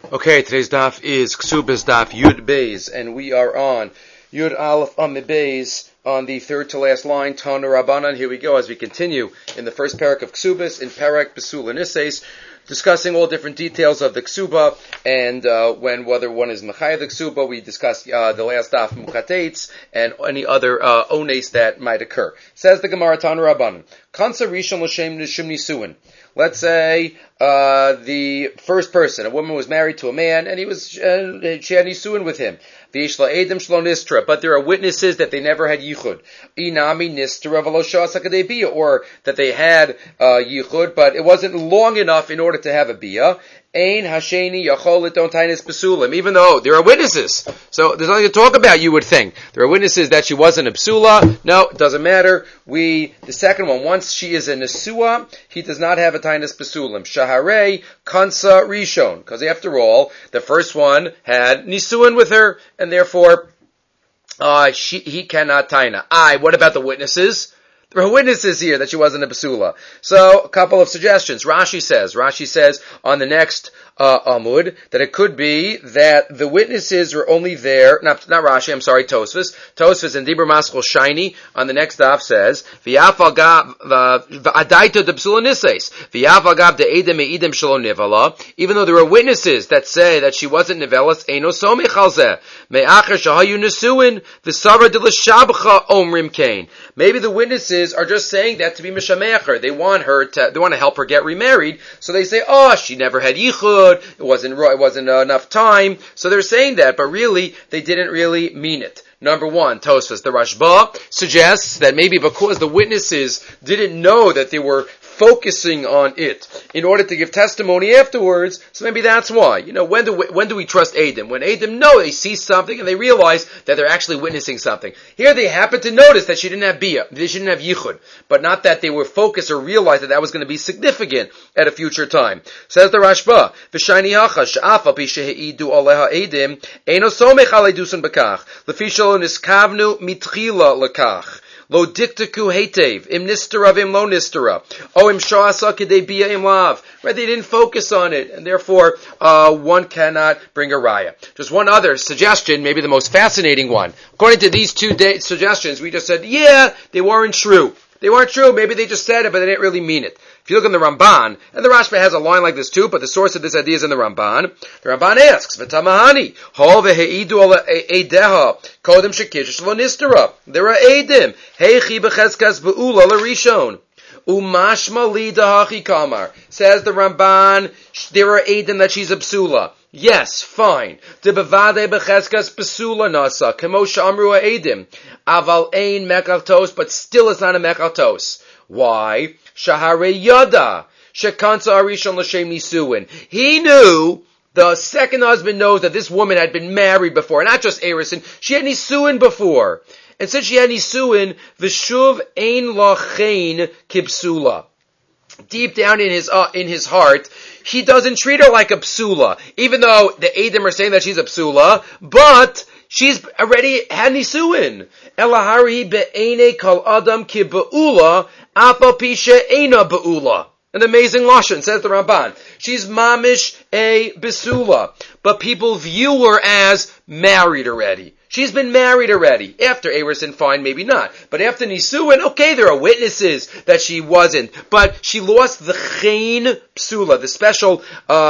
Okay, today's daf is Ksubas daf Yud Beis, and we are on Yud Aleph Amid Beis on the third to last line, Tana Rabbanan. Here we go as we continue in the first parak of Ksubas in Parak Besula Nises, discussing all different details of the Ksuba and whether one is Mechaya the Ksuba. We discussed the last daf Muchatetz and any other ones that might occur. Says the Gemara Tana Rabbanan, Kansa Rishon L'Shem Nishum Nisuin. Let's say the first person, a woman was married to a man, and she had nisuin with him. V'yishla edim shlo nistra, but there are witnesses that they never had yichud. Inami nistra v'lo shasa kadei bia, or that they had yichud, but it wasn't long enough in order to have a bia. Ein hasheni yachol l'tontainis besulim. Even though there are witnesses, so there's nothing to talk about. You would think there are witnesses that she wasn't a psula. No, it doesn't matter. The second one, once she is a nesua, he does not have a tainis besulim. Shaharei kansa rishon, because after all, the first one had nisuin with her, and therefore he cannot taina. What about the witnesses? There are witnesses here that she wasn't a basula. So, a couple of suggestions. Rashi says on the next Amud that it could be that the witnesses were only there, not Rashi, I'm sorry, Tosfos. Tosfos in Dibur Maschel Shiny on the next daf says, V'yafal gav adaita de basula nises, V'yafal gav de edem me'edem shelo nivala, even though there are witnesses that say that she wasn't nivelas, Eino somech al zeh, me'acher shahayu nesuin, v'savra de l'shabcha omrim kain. Maybe the witnesses are just saying that to be mishamecher. They want to help her get remarried. So they say, she never had yichud. It wasn't enough time. So they're saying that, but really, they didn't really mean it. Number one, Tosfos, the Rashba suggests that maybe because the witnesses didn't know that they were focusing on it in order to give testimony afterwards, so maybe that's why. When do we trust Edom? When Edom know they see something and they realize that they're actually witnessing something. Here they happen to notice that she didn't have bia, they didn't have yichud, but not that they were focused or realized that was going to be significant at a future time. Says the Rashba, V'shayni hacha she'afa pi she'eidu aleha Edom eino somech alei dusun bekach lefi shelo niskavnu mitchila lekach. Lo diktaku hetev, im nistera vim lo nistera. Im sha'asa kedei bia im lav. Right, they didn't focus on it, and therefore, one cannot bring a raya. Just one other suggestion, maybe the most fascinating one. According to these two suggestions, we just said, they weren't true. They weren't true, maybe they just said it, but they didn't really mean it. If you look in the Ramban, and the Rashba has a line like this too, but the source of this idea is in the Ramban. The Ramban asks, V'tamahani, hol v'heidu ala eideha, kodem shekish lo nistera. There are eidim, heichi b'cheskas b'ula l'rishon. Umashma li dahachi kamar. Says the Ramban, there are eidim that she's a psula. Yes, fine. De bevade b'cheskas psula nasa, kemo sh'amru ha'edim. Aval ein mekaltos, but still it's not a mekaltos. Why? Shahare yada, shekansa arishon l'shem nisuin. He knew, the second husband knows that this woman had been married before, not just Erison, she had nisuin before. And since she had nisuin, v'shuv ein lachein kibsula. Deep down in his heart, he doesn't treat her like a psula, even though the Edom are saying that she's a psula, but she's already had nisuin. Elahari be'ene kol adam ki be'ula, apa pisha ena be'ula. An amazing lashon, says the Ramban. She's mamish a besula, but people view her as married already. She's been married already. After Erison, fine, maybe not. But after Nisuin, okay, there are witnesses that she wasn't. But she lost the chen psula, the special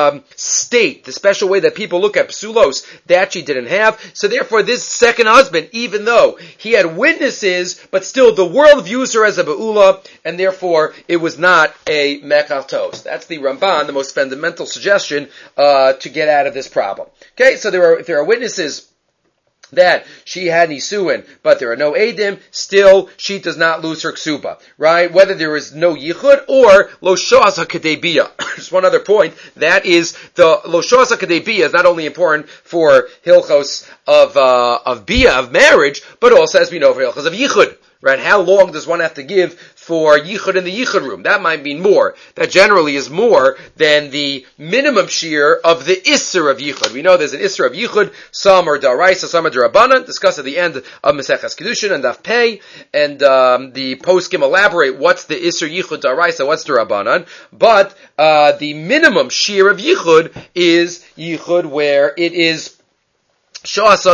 state, the special way that people look at psulos, that she didn't have. So therefore, this second husband, even though he had witnesses, but still the world views her as a be'ula, and therefore it was not a mekaltos. That's the Ramban, the most fundamental suggestion to get out of this problem. Okay, so if there are witnesses that she had nisuin, but there are no edim, still she does not lose her ksuba, right? Whether there is no yichud or lo shoasa kadei bia. Just one other point, that is the lo shoasa kadei bia is not only important for hilchos of bia, of marriage, but also, as we know, for hilchos of yichud. Right? How long does one have to give for yichud in the yichud room. That might mean more. That generally is more than the minimum shear of the isser of yichud. We know there's an isser of yichud. Some are daraisa, some are darabanan. Discussed at the end of Maseches Kedushin and Daf Pei, and the poskim elaborate what's the isser yichud daraisa, what's darabanan. But the minimum shear of yichud is yichud where it is shasa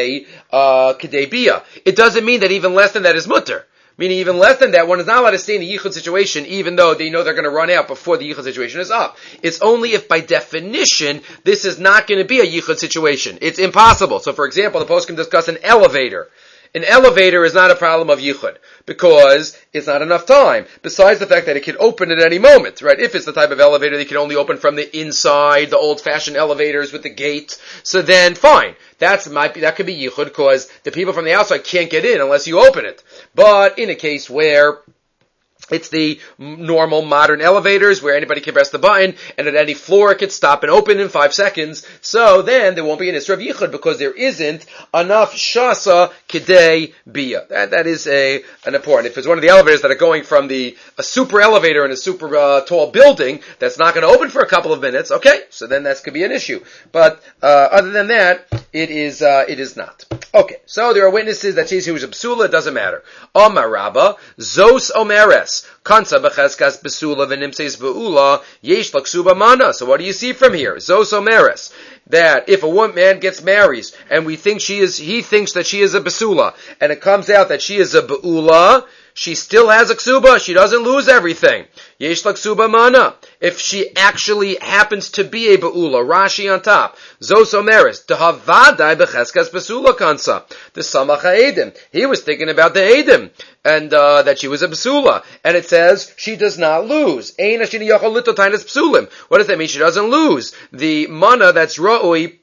kedei bia. It doesn't mean that even less than that is mutter. Meaning even less than that, one is not allowed to stay in a yichud situation even though they know they're going to run out before the yichud situation is up. It's only if by definition this is not going to be a yichud situation. It's impossible. So for example, the poskim discuss an elevator. An elevator is not a problem of yichud because it's not enough time. Besides the fact that it can open at any moment, right? If it's the type of elevator that can only open from the inside, the old-fashioned elevators with the gate, so then fine. That could be yichud because the people from the outside can't get in unless you open it. But in a case where it's the normal modern elevators where anybody can press the button and at any floor it could stop and open in 5 seconds. So then there won't be an Isra of Yichud because there isn't enough Shasa Kedei Bia. That is an important. If it's one of the elevators that are going from a super elevator in a super tall building that's not going to open for a couple of minutes, okay, so then that could be an issue. But other than that, it is not. Okay, so there are witnesses that says he was a psula, it doesn't matter. Omar Rabba, Zos Omeres, Kansa becheskas besula v'nimseis be'ula, yesh laksuba mana. So what do you see from here? Zos Omeres, that if a man gets married, and he thinks that she is a besula, and it comes out that she is a be'ula, she still has a ksuba, she doesn't lose everything. Yesh laksuba mana. If she actually happens to be a be'ula, Rashi on top. Zos Omeres, dehavadai becheskas besula kansa. The samach ha'edim. He was thinking about the edim, and that she was a besula. And it says, she does not lose. Ein ashini yachol litotainas psulim. What does that mean? She doesn't lose the mana that's ra'ui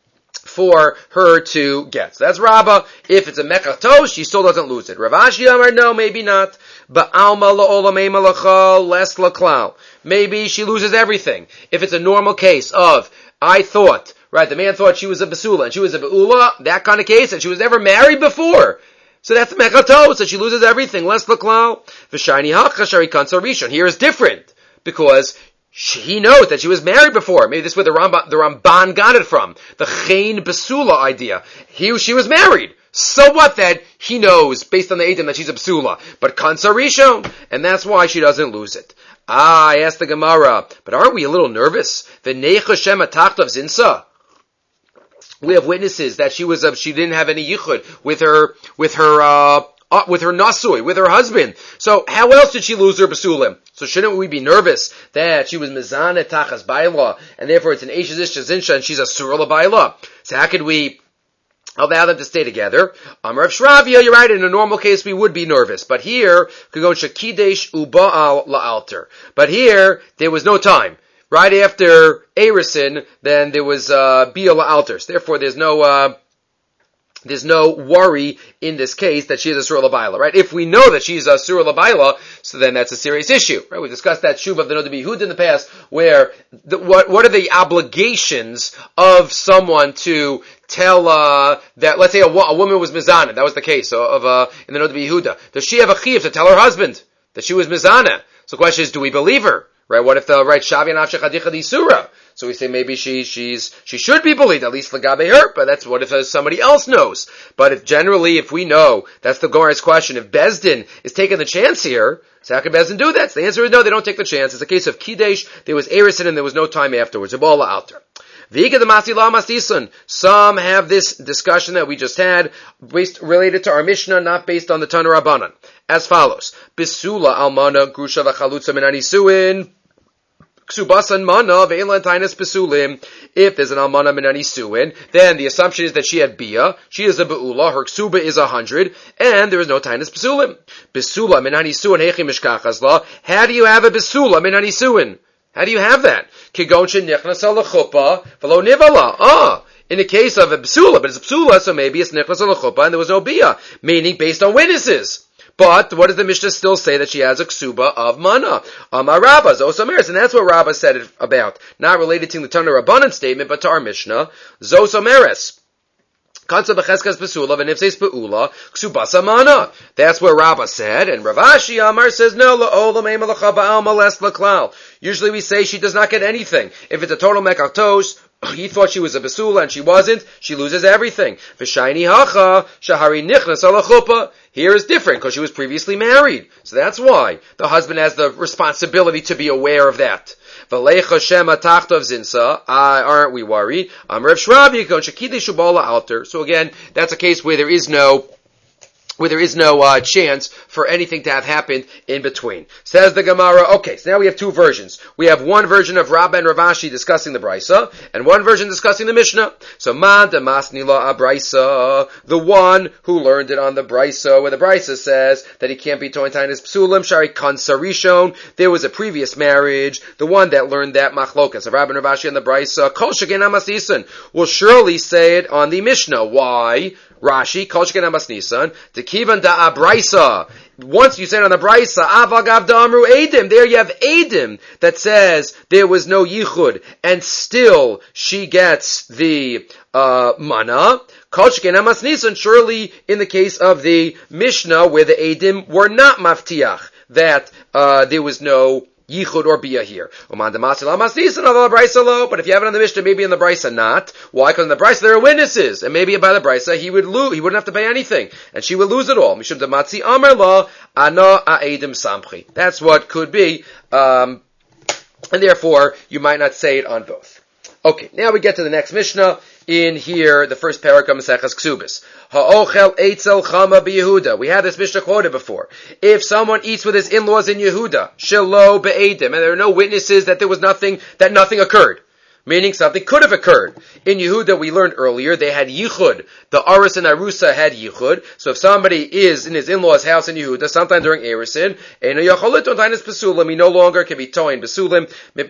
for her to get. So that's Rabbah. If it's a mekatos, she still doesn't lose it. Rav Ashi Amar, no, maybe not. Ba'alma la'olamei malacha les laklal. Maybe she loses everything. If it's a normal case of, the man thought she was a basula and she was a be'ula, that kind of case, and she was never married before. So that's mekatos, so she loses everything. Les laklal. V'shayni ha'chashari kansa rishon. Here is different, because he knows that she was married before. Maybe this is where the Ramban got it from. The Chain Basula idea. She was married. So what that he knows, based on the Eidim, that she's a Basula. But Kansa Rishon, and that's why she doesn't lose it. I asked the Gemara, but aren't we a little nervous? V'neicha shema tachtav zinsa. We have witnesses that she didn't have any yichud with her nasui, with her husband. So how else did she lose her basulim? So shouldn't we be nervous that she was mizane tachas baila, and therefore it's an eishes ishta zinsha, and she's a surah baila? So how could we allow them to stay together? Amar of Shravia, you're right, in a normal case we would be nervous. But here, kagon shakidesh uba'al la'alter. But here, there was no time. Right after Erisin, then there was Bia la'alter. Therefore there's no worry in this case that she is a Surah Labaila, right? If we know that she's a Surah Labaila, so then that's a serious issue, right? We discussed that Shuv of the Nod Bihud in the past, where what are the obligations of someone to tell that, let's say a woman was mizana, that was the case of in the Nod Bihuda. Does she have a chiyuv to tell her husband that she was mizana? So the question is, do we believe her? Right? What if Shavi and Avshech Hadicha di Surah? So we say maybe she should be believed, at least Lagabe her, but that's what if somebody else knows. But if we know, that's the Gemara's question, if Bezdin is taking the chance here, so how can Bezdin do that? So the answer is no, they don't take the chance. It's a case of Kidesh, there was Erisin and there was no time afterwards. Ebola alter. Some have this discussion that we just had, related to our Mishnah, not based on the Tanur Rabbanan. As follows. Bisula almana grusha v'chalutza min anisuin. Ksubasan mana ve'elan tainas besulim. If there's an almana min anisuin, then the assumption is that she had bia, she is a be'ula, her ksuba is 100, and there is no tainas besulim. Bisula min anisuin hechi mishkachazla. How do you have a bisula min anisuin? How do you have that? In the case of a psula, but it's a psula, so maybe it's nichnas al chuppah and there was no bia, meaning based on witnesses. But what does the Mishnah still say? That she has a ksuba of mana. Amar Rabbah, Zos Omeres, and that's what Rabbah said it about. Not related to the Tanur Rabbanan statement, but to our Mishnah. Zos Omeres. That's where Rabbah said, and Rav Ashi Amar says, no, usually we say she does not get anything. If it's a total mekatos, he thought she was a besula and she wasn't, she loses everything. Here is different because she was previously married. So that's why the husband has the responsibility to be aware of that. Aren't we worried? So again, that's a case where there is no chance for anything to have happened in between. Says the Gemara, okay, so now we have two versions. We have one version of Rabbah and Rav Ashi discussing the Brisa, and one version discussing the Mishnah. So, Man de Masnila a Brisa, the one who learned it on the Brisa, where the Brisa says that he can't be Tointain as Psulim, Shari Kansarishon, there was a previous marriage, the one that learned that Machlokas, of Rabbah and Rav Ashi on the Brisa, Kol Shegen Amasisan, will surely say it on the Mishnah. Why? Rashi, Kol Sheken Amas Nisan, Tekivan da Abraisa. Once you said on the Braisa, Avagav da Amru Eidim, there you have Eidim that says there was no Yichud, and still she gets the mana. Kol Sheken Amas Nisan, surely in the case of the Mishnah, where the Eidim were not Maftiach, that there was no Yichud or Bia here. But if you have it on the Mishnah, maybe in the Brisa not. Why? Because in the Brisa there are witnesses, and maybe by the Brisa he would lose. He wouldn't have to pay anything, and she would lose it all. That's what could be, and therefore you might not say it on both. Okay, now we get to the next Mishnah. In here, the first parak of Maseches Ksubis. Ha'ochel eitzel chama b'Yehuda. We had this Mishnah quoted before. If someone eats with his in-laws in Yehuda, shelo be'edim, and there are no witnesses that nothing occurred. Meaning something could have occurred. In Yehuda, we learned earlier, they had yichud. The Aris and Arusa had yichud. So if somebody is in his in-law's house in Yehuda, sometime during Erisin, he no longer can be toin besulim,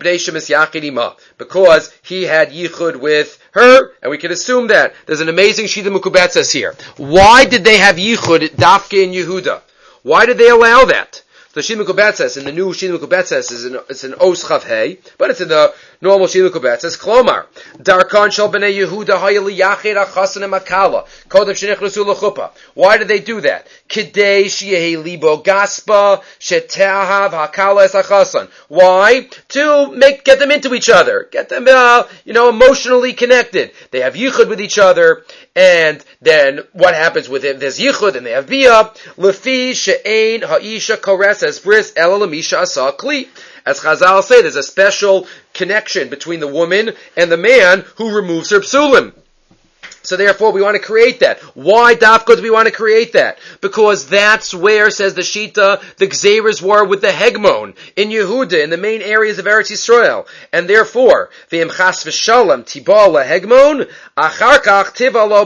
because he had yichud with her, and we can assume that. There's an amazing Shita Mukubetzes here. Why did they have yichud dafke in Yehuda? Why did they allow that? The Shita Mukubetzes, in the new Shita Mukubetzes, it's an Os Chav Hey, but it's in the normal Shita Mukubetzes. Klomar, Darkan Shal B'nei Yehuda Hayeli Yachid Achasan Makala, Kodev Shenichnasu L'chuppah. Why did they do that? Kidei Sheyehi Libo Gaspa Shetehav Hakala Es Achasan. Why? To get them into each other, get them, emotionally connected. They have yichud with each other, and then what happens with it? There's yichud and they have bia. Lefi she'ein ha'isha kores es bris ela l'misha asa kli. As Chazal say, there's a special connection between the woman and the man who removes her psulim. So therefore, we want to create that. Why, Dafka, do we want to create that? Because that's where, says the Shita, the Gzeiras were with the Hegmon in Yehuda, in the main areas of Eretz Yisrael. And therefore, V'im chas v'shalom tibal Hegmon, acharkach tivala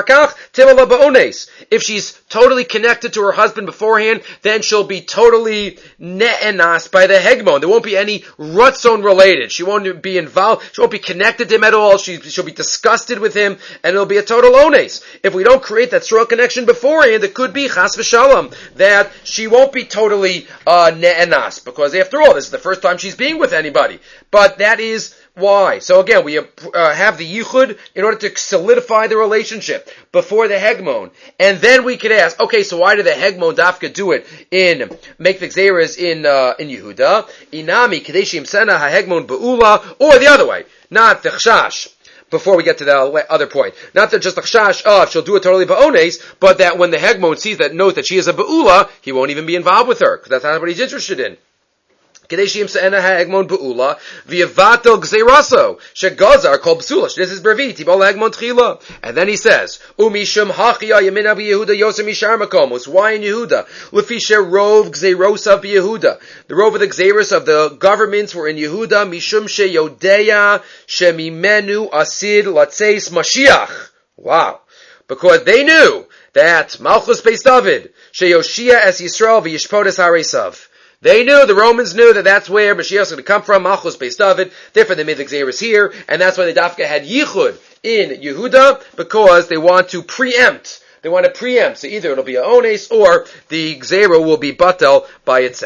ba'ones. If she's totally connected to her husband beforehand, then she'll be totally ne'enas by the Hegmon. There won't be any rutzon related. She won't be involved. She won't be connected to him at all. She'll be disgusted with him, and it'll be a total ones. If we don't create that strong connection beforehand, it could be chas v'shalom, that she won't be totally ne'enas, because after all, this is the first time she's being with anybody. But that is why. So again, we have the yichud in order to solidify the relationship before the hegmon, and then we could ask, okay, so why did the hegmon dafka do it make the gzeiras in Yehuda? Inami kadeshim sena hahegmon beula, or the other way, not the chshash. Before we get to the other point, not that just the chshash of she'll do it totally ba'ones, but that when the hegmon knows that she is a beula, he won't even be involved with her because that's not what he's interested in. This is Brevit, and then he says, Umishum Hachia Yamina Yehuda Yosem Mishar Makomos. Why in Yehuda? Lefisha Rov Gzeirosav Yehuda. The rov of the Gzeiros of the governments were in Yehuda. Mishum She Yodeya Shemimenu Asid Latzeis Mashiach. Wow. Because they knew that Malchus Beis David She Yoshia Es Yisrael V'Yishpodes Haresav. They knew, the Romans knew that that's where Mashiach is going to come from, Malchus Beis David. Therefore they made the Gzeiras here, and that's why the Dafka had Yichud in Yehuda, because they want to preempt. So either it'll be a Ones, or the Gzeira will be Batel by itself.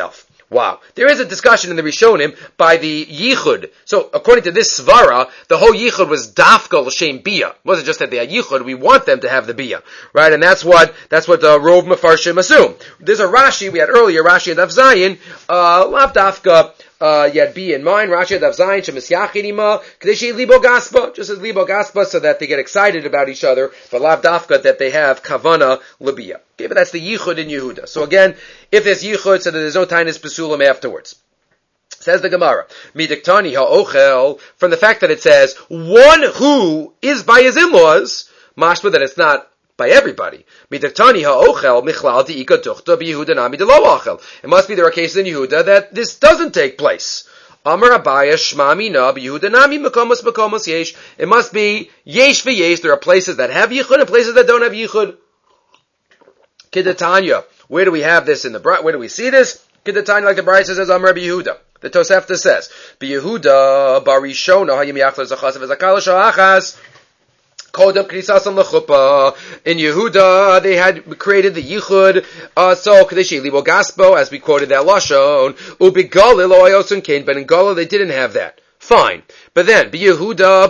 Wow. There is a discussion in the Rishonim by the Yichud. So, according to this Svara, the whole Yichud was Dafka L'Shem Bia. It wasn't just that they had Yichud, we want them to have the Bia. Right? And that's what Rov Mefarshim assume. There's a Rashi, we had earlier, Rashi and Daf Zayin, Lav Dafka, you had Bia in mind, Rashi and Daf Zayin, Shemis Yachinima, Kadeshi Libo Gaspa, just as Libo Gaspa, so that they get excited about each other, but Lav Dafka, that they have Kavana Libia. Okay, but that's the Yichud in Yehuda. So again, if there's Yichud, so that there's no Tainis Pesulim afterwards. Says the Gemara, Midiktani ha'ochel, from the fact that it says, one who is by his in-laws, mashma that it's not by everybody. Midiktani ha'ochel, michlal di'ika tuchta b'Yehuda nami de lo achel. It must be there are cases in Yehuda that this doesn't take place. Amar Abaya Shma Mina b'Yehuda nami makomos yesh. It must be yesh v'yesh. There are places that have Yichud and places that don't have Yichud. Kidatanya. Where do we have this in the Where do we see this? Kidatanya, like the Brayta says, Amar Yehuda. The Tosefta says, Yehuda barishona hayim yachlar zachas v'zakala sha'achas. Kodem knisasam lechuppah. In Yehuda, they had created the Yichud, so kadeshi libo gaspo, as we quoted that lashon. Ubigalil lo ayosun kain, but in Galil they didn't have that. Fine. But then, in Yehuda,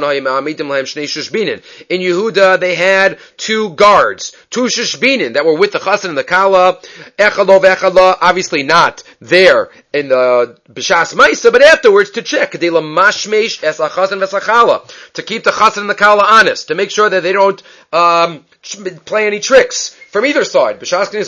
they had two guards, two shishbinin that were with the chassan and the kala, obviously not there in the b'shas ma'isa, but afterwards to check, to keep the chassan and the kala honest, to make sure that they don't play any tricks from either side.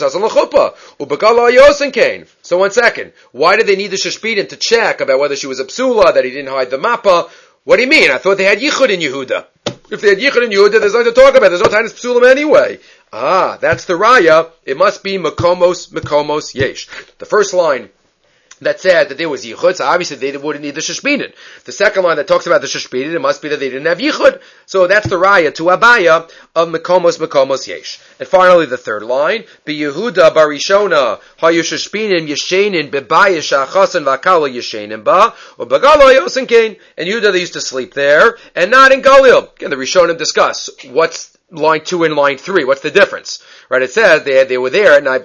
So 1 second. Why did they need the shishbinin to check about whether she was a psula, that he didn't hide the mappa? What do you mean? I thought they had yichud in Yehuda. If they had yichud in Yehuda, there's nothing to talk about. There's no time to psulim anyway. That's the raya. It must be makomos yesh. The first line that said that there was yichud, so obviously they wouldn't need the shishbinin. The second line that talks about the shishbinin, it must be that they didn't have yichud. So that's the raya to Abaya of makomos yesh. And finally the third line, Yehuda barishona hayu shishbinin yeshenin bebayis shachasan v'akala yeshenin ba, or bagalo yosin kain. In Yehuda they used to sleep there, and not in Galil. Again, the Rishonim discuss what's line 2 and line 3. What's the difference? Right, it says they were there at night,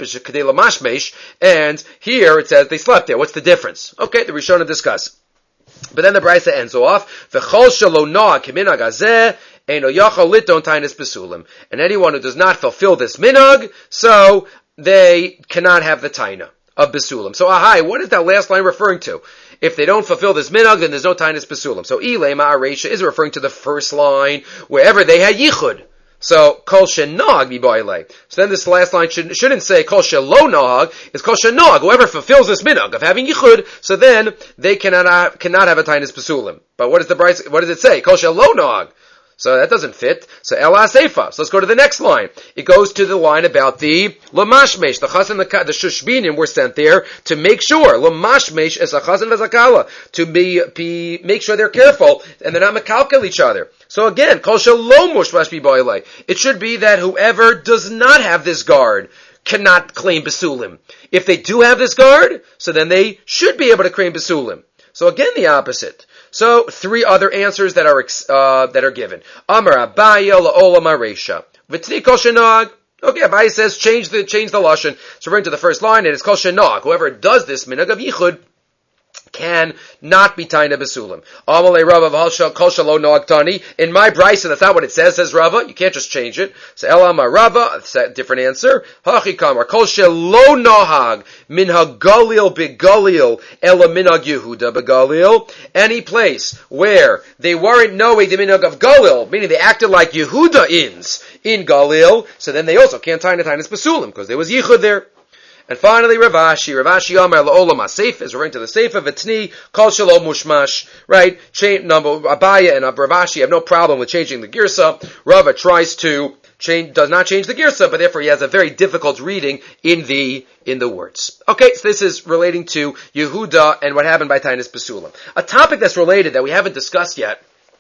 and here it says they slept there. What's the difference? Okay, the Rishonim discuss. But then the Brisa ends off, V'chol shelo no'ah k'minhag hazeh, eino yachol liton tainis besulim. And anyone who does not fulfill this minhag, so they cannot have the taina of besulim. So what is that last line referring to? If they don't fulfill this minhag, then there's no tainis besulim. So ilay ma'areisha is referring to the first line, wherever they had yichud. So, kol shenog bi'boilei. So then this last line shouldn't say kol shelo nog, it's kol shenog, whoever fulfills this minhag of having yichud, so then they cannot have a tainis pesulim. But what does it say? Kol shelo nog. So that doesn't fit. So Ela Seifa. So let's go to the next line. It goes to the line about the Lamashmesh. The Chazan and the Shushbinim were sent there to make sure. Lamashmesh is a Chazan v'Zakala. To make sure they're careful and they're not makalkel each other. So again, Kol Shalom Mushmash Bi'Boilei. It should be that whoever does not have this guard cannot claim Besulim. If they do have this guard, so then they should be able to claim Besulim. So again, the opposite. So 3 other answers that are given. Amar Abaya la'olam aresha. V'tni kol shenag. Okay, Abaya says change the lashon. It's referring to the first line, and it's kol shenag. Whoever does this minhag of yichud can not be taina besulim. Amalei Rava kol shelo noag tani. In my brisa, that's not what it says. Says Rava. You can't just change it. So Elama Rava, different answer. Hachi kamar kol shelo nohag minhag galil begalil ela minhag Yehuda begalil. Any place where they weren't knowing the minhag of Galil, meaning they acted like Yehuda in Galil, so then they also can't taina besulim because there was yichud there. And finally, Ravashi Amar la'olam ha'seif is referring to the seif of V'tni kol shelo mushmash. Right? Abaya and Ravashi have no problem with changing the girsa. Rava does not change the girsa, but therefore he has a very difficult reading in the words. Okay, so this is relating to Yehuda and what happened by Tainis Besulim. A topic that's related that we haven't discussed yet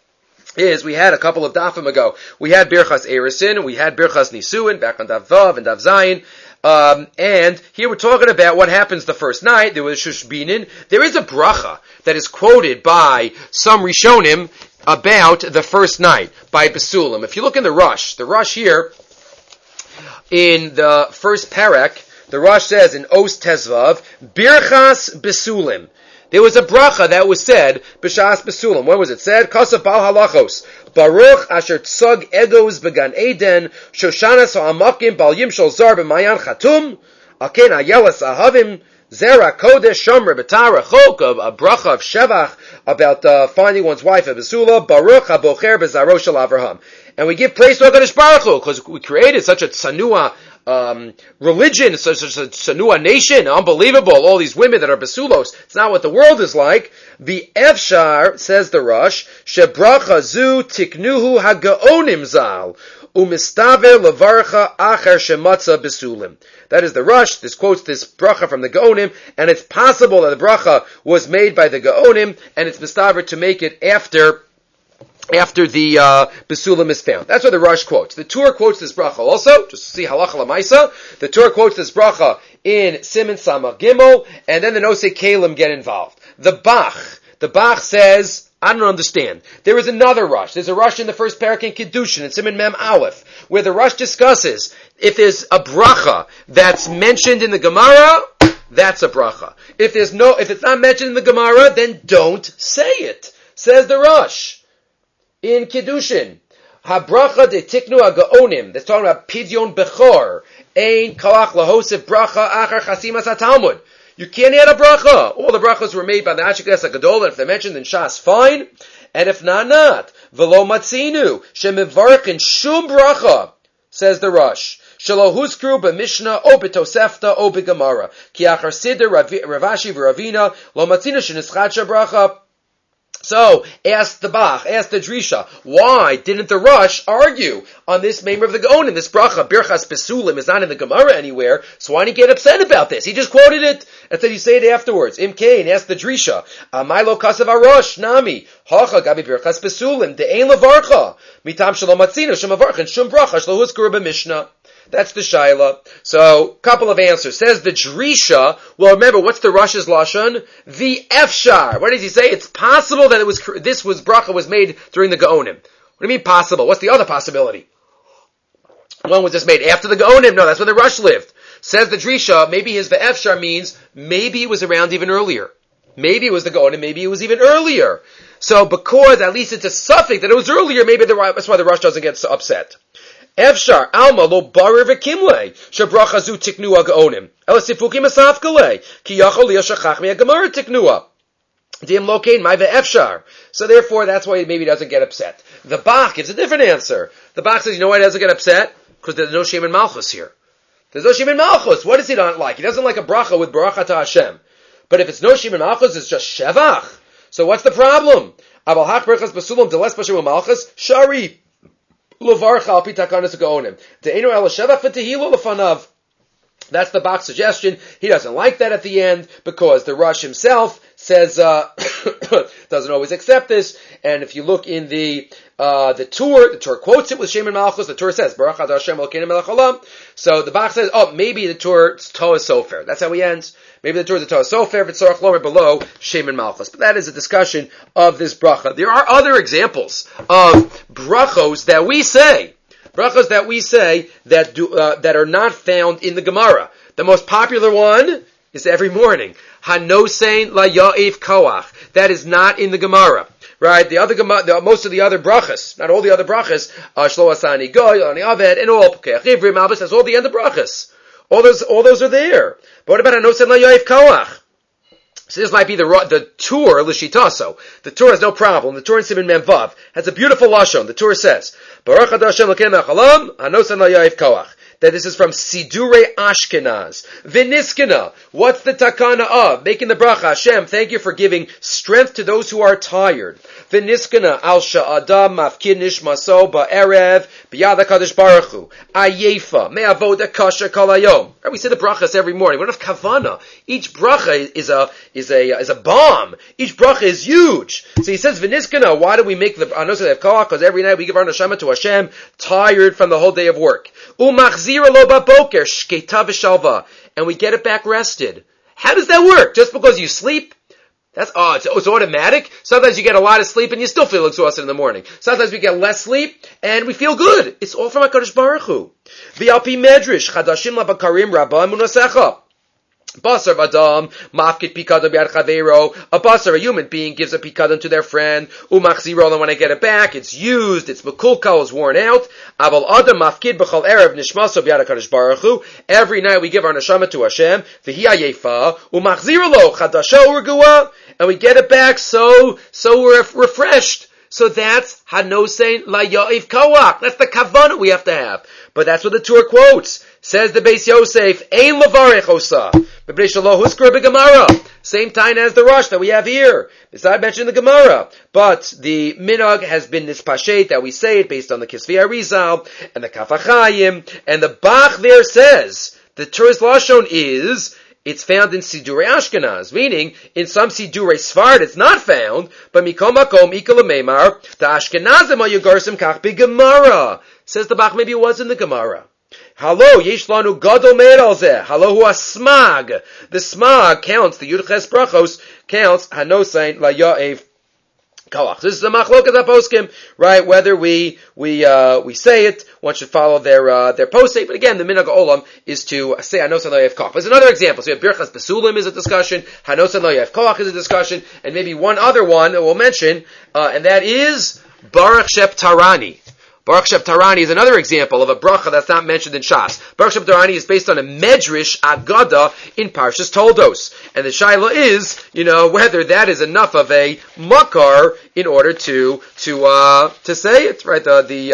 is we had a couple of dafim ago. We had Birchas Erisin, we had Birchas Nisuin, back on Daf Vav and Daf Zayin. And here we're talking about what happens the first night. There was Shushbinin. There is a bracha that is quoted by some Rishonim about the first night by Besulim. If you look in the Rush here, in the first parak, The Rosh says in Os Tezvav, Birchas Besulim. There was a bracha that was said, B'shas Besulim. When was it said? Kasav Bal Halachos. Baruch Asher Tzog Egos Began Eden, Shoshanas Ha'amakim Bal Yimshol Zar B'mayan Chatum, Aken Ayelas Ahavim, Zera Kodesh Shomer B'tara Chok, a bracha of Shevach about finding one's wife at Besula, Baruch HaBocher B'zaro Shel Avraham. And we give praise to HaKadosh Baruch Hu, because we created such a tsanua religion, such a tsanua nation, unbelievable, all these women that are Besulos. It's not what the world is like. The Efshar, says the Rosh, Shebracha Zu Tiknuhu HaGaonim Zal, Umistaver Levarcha Acher Shematza Besulim. That is the Rosh. This quotes this bracha from the Gaonim, and it's possible that the bracha was made by the Gaonim, and it's mistaver to make it after the Besulim is found. That's what the Rosh quotes. The Tur quotes this bracha also, just to see halacha lamaisa. The Tur quotes this bracha in Siman Samach Gimel, and then the Nosei Kalim get involved. The Bach says, I don't understand. There is another Rosh. There's a Rosh in the first parak in Kiddushin, in Siman Mem Aleph, where the Rosh discusses if there's a bracha that's mentioned in the Gemara, that's a bracha. If it's not mentioned in the Gemara, then don't say it. Says the Rosh in Kiddushin. Habracha de tiknu hagaonim. That's talking about pidyon bechor. Ein kalach lahosef bracha achar chasimas hatalmud. You can't add a bracha. All the brachas were made by the Ashkenaz HaGadol, and if they're mentioned in Shas, fine. And if not. V'lo matzinu, shemivarchin shum bracha, says the Rosh. Shelo huskru b'mishnah, o b'tosefta, o b'gemara. Ki achar siddur, Ravashi v'Ravina, lo matzinu shenischadsha bracha. So, ask the Bach, ask the Drisha, why didn't the Rosh argue on this member of the Gaonim? This bracha, Birchas Besulim, is not in the Gemara anywhere, so why did he get upset about this? He just quoted it, and said you say it afterwards. Im Kain, ask the Drisha, Amailo Kasav Arosh, Nami, Hacha Gabi Birchas Besulim, De'ein Levarcha, Mitam Shalom Matzino, Shemavarcha, Shum Bracha, Shlo Huskuru B'Mishnah. That's the Shaila. So, couple of answers. Says the Drisha, well remember, what's the Rosh's Lashon? The Efshar. What does he say? It's possible that bracha was made during the Gaonim. What do you mean possible? What's the other possibility? One was just made after the Gaonim? No, that's when the Rosh lived. Says the Drisha, maybe his Ve'efshar means, maybe it was around even earlier. Maybe it was the Gaonim, maybe it was even earlier. So, because at least it's a suffix that it was earlier, maybe that's why the Rosh doesn't get so upset. Efshar alma lo barir v'kimle shebracha zu tiknua gaonim elasifukim asafkale ki yachol liyashachach me'agamara tiknua dim lokein my ve'efshar. So therefore, that's why he maybe doesn't get upset. The Bach gives a different answer. The Bach says, you know why he doesn't get upset? Because there's no Shem and Malchus here. There's no Shem and Malchus. What does he not like? He doesn't like a bracha with Baruch Atah Hashem. But if it's no Shem and Malchus, it's just Shevach. So what's the problem? Abal hach berachas basulam deles b'shem Malchus shari. That's the Bach's suggestion. He doesn't like that at the end because the Rosh himself says doesn't always accept this. And if you look in the Tur quotes it with Shem and Malchus. The Tur says Baruch Atah Hashem Elokeinu melech haolam. So the Bach says, maybe the Tur's Toa Sofer. That's how he ends. Maybe the Tur is a Toa Sofer, V'tzorach lomer below Shem and Malchus. But that is a discussion of this bracha. There are other examples of brachos that we say that are not found in the Gemara. The most popular one is every morning. Hanosein la ya'if koach. That is not in the Gemara. Right? Most of the other brachas, not all the other brachas, Shlo Asani Goy, Ani Aved, and all, Chivri, Malbus, that's all the end of brachas. All those are there. But what about Hanosein la ya'if koach? So this might be the Tur l'shitaso. The Tur has no problem. The Tur in Siman Mem Vav has a beautiful lashon. The Tur says, Baruch Atah Hashem Elokeinu melech haolam, hanosein la ya'if koach. That this is from Sidurei Ashkenaz. V'niskena. What's the takana of? Making the bracha. Hashem, thank you for giving strength to those who are tired. V'niskena al sha'adam mafkin nishmaso ba'erev b'yad HaKadosh Baruch Hu. Ayefa me'avoda kasher kol hayom. We say the brachas every morning. We don't have kavana. Each bracha is a bomb. Each bracha is huge. So he says v'niskena. Why do we make the anosei koach? Because every night we give our neshama to Hashem, tired from the whole day of work. And we get it back rested. How does that work? Just because you sleep? It's automatic. Sometimes you get a lot of sleep and you still feel exhausted in the morning. Sometimes we get less sleep and we feel good. It's all from HaKadosh Baruch Hu. V'alpi medrash, chadashim labakarim rabba munasecha. Basar Adam, mafkit pikadon biad chavero. A basar, a human being, gives a pikadon to their friend. Umachziro, and when I get it back, it's used, it's mekulkal, it's worn out. Aval Adam mafkid b'chol erev nishmaso biad HaKadosh Baruch Hu. Every night we give our neshama to Hashem. V'hi ayefa, umachziro lo, chadasho urgua. And we get it back so we're refreshed. So that's hanosein la ya'iv koach. That's the kavanah we have to have. But that's what the Torah quotes. Says the Beis Yosef, ein levarech osa. B'bnei shaloh huskar b'gemara. Same time as the Rosh that we have here. Besides mentioning the Gemara. But the minhag has been this pashet that we say it based on the Kisvei Arizal and the Kaf HaChaim. And the Bach there says, the Torah's Lashon is, it's found in Sidurei Ashkenaz, meaning in some Sidurei Sfard it's not found, but Mikom Makom Ika L'Meimar, the Ashkenazim are Yugarsim Kach B'Gemara. Says the Bach, maybe it was in the Gemara. Hello, Yesh Lanu Gadol Meir Al Zeh. Hello, Hu Asmag. The Smag counts, the Yudches Brachos counts, Hanosein La Ya'ev Kalach. This is a machlokas aposkim, right? Whether we say it, one should follow their posting. But again, the minhag olam is to say Hanosan lo yav koach. There's another example. So you have Birchas Besulim is a discussion, Hanosan lo yav koach is a discussion, and maybe one other one that we'll mention, and that is Baruch Shep Tarani. Baruch Shep Tarani is another example of a bracha that's not mentioned in Shas. Baruch Shep Tarani is based on a Medrash Agada in Parshas Toldos. And the Shaila is, whether that is enough of a makar in order to say it, right?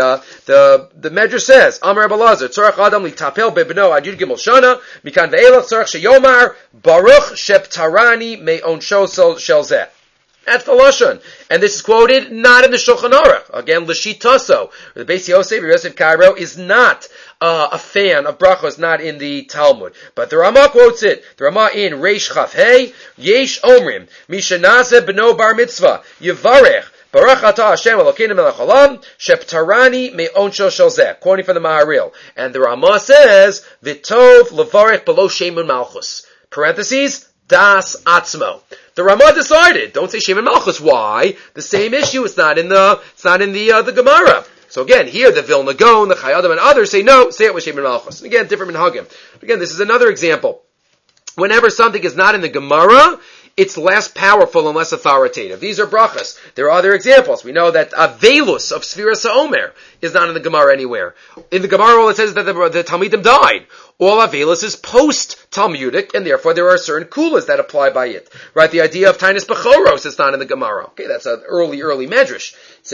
The Medrash says, Amar Rabbi Lazar, Tzorach Adam li tapel bebno ad Yud Gimel Shana, mikan ve'elach tzorach sheyomar, Baruch Shep Tarani me'on shel zeh. That's the Lashon. And this is quoted not in the Shulchan Aruch. Again, L'shitaso. The Beis Yosef Cairo is not a fan of brachos, not in the Talmud. But the Ramah quotes it. The Ramah in Reish Chaf Hey, Yesh Omrim, Mishanase B'no Bar Mitzvah, Yevarech, Baruch Atah Hashem Elokeinu Melech Olam, Sheptarani Me'onsho Shel Zeh. Quoting from the Maharil. And the Ramah says, V'tov Levarech Below Shemun Malchus. Parentheses, Das Atzmo. The Ramah decided, don't say Shem and Malchus. Why? The same issue. It's not in the Gemara. So again, here the Vilna Gaon, the Chayadim, and others say no. Say it with Shem and Malchus. And again, different minhagim. Again, this is another example. Whenever something is not in the Gemara, it's less powerful and less authoritative. These are brachas. There are other examples. We know that Avelus of Sfiras HaOmer is not in the Gemara anywhere. In the Gemara, all it says is that the Talmidim died. All Avelus is post-Talmudic, and therefore there are certain kulas that apply by it. Right? The idea of Tainus Bechoros is not in the Gemara. Okay, that's an early Medrash.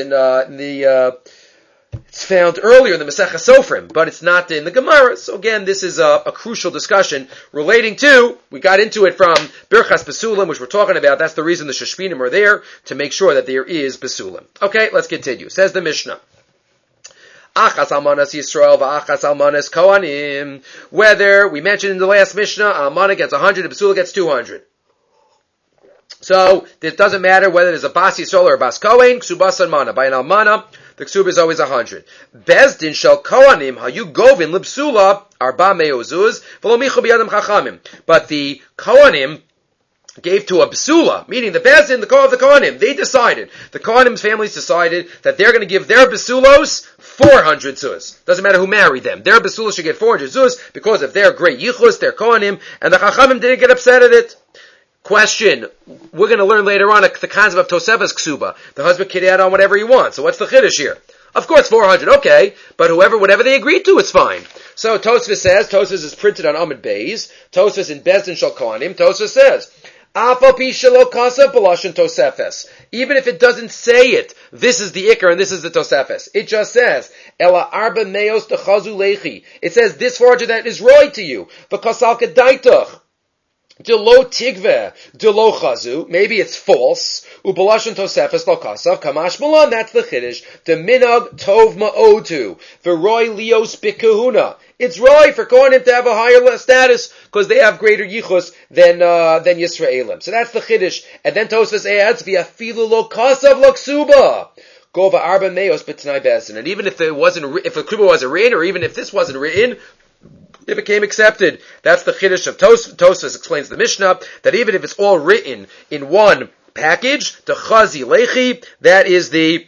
It's it's found earlier in the Masechah Sofrim, but it's not in the Gemara. So again, this is a crucial discussion relating to, we got into it from Birchas Besulim, which we're talking about. That's the reason the Sheshpinim are there, to make sure that there is Besulim. Okay, let's continue. Says the Mishnah. Achas almanas Yisrael v'achas almanas Kohanim. Whether, we mentioned in the last Mishnah, almana gets 100, the Besula gets 200. So, it doesn't matter whether there's a Bas Yisrael or a Bas Kohen, Ksubas almana. By an almana, the Ksub is always 100. Bezdin shel Kohanim, hayu govin libsula, arba me'ozuz, v'lo michu b'yadam chachamim. But the Kohanim gave to a Besula, meaning the Bezdin, the Kohanim, they decided, the Kohanim's families decided that they're going to give their Besulos 400 zuz. Doesn't matter who married them. Their Besulos should get 400 zuz because of their great yichus, their Kohanim, and the Chachamim didn't get upset at it. Question, we're going to learn later on the concept of Tosefas Ksuba. The husband can add on whatever he wants. So what's the Chiddush here? Of course 400, okay, but whatever they agreed to, it's fine. So Tosfos says, Tosfos is printed on Amud Beis, Tosfos in Bezdin Shel Kohanim, Tosfos says, even if it doesn't say it, this is the Iker and this is the Tosefes. It just says, Ela arba meos dechazu lechi. It says this 400 that is roy to you. V'kasal kedaitach. Delo tigve, delo chazu. Maybe it's false. Ubalashon Tosefes lo kasav. Kamash malan, that's the Chiddush. The minag tov ma'otu. V'roy lios bikahuna. It's right for Kohanim to have a higher status because they have greater yichus than Yisraelim. So that's the Chiddush. And then Tosfos adds, "V'afilu lo kasav lo ksuba." Go arba meos b'tnai bezdin. And even if the Ksuba wasn't written, or even if this wasn't written, it became accepted. That's the chiddush of Tosfos explains the Mishnah, that even if it's all written in one package, the chazi lechi, that is the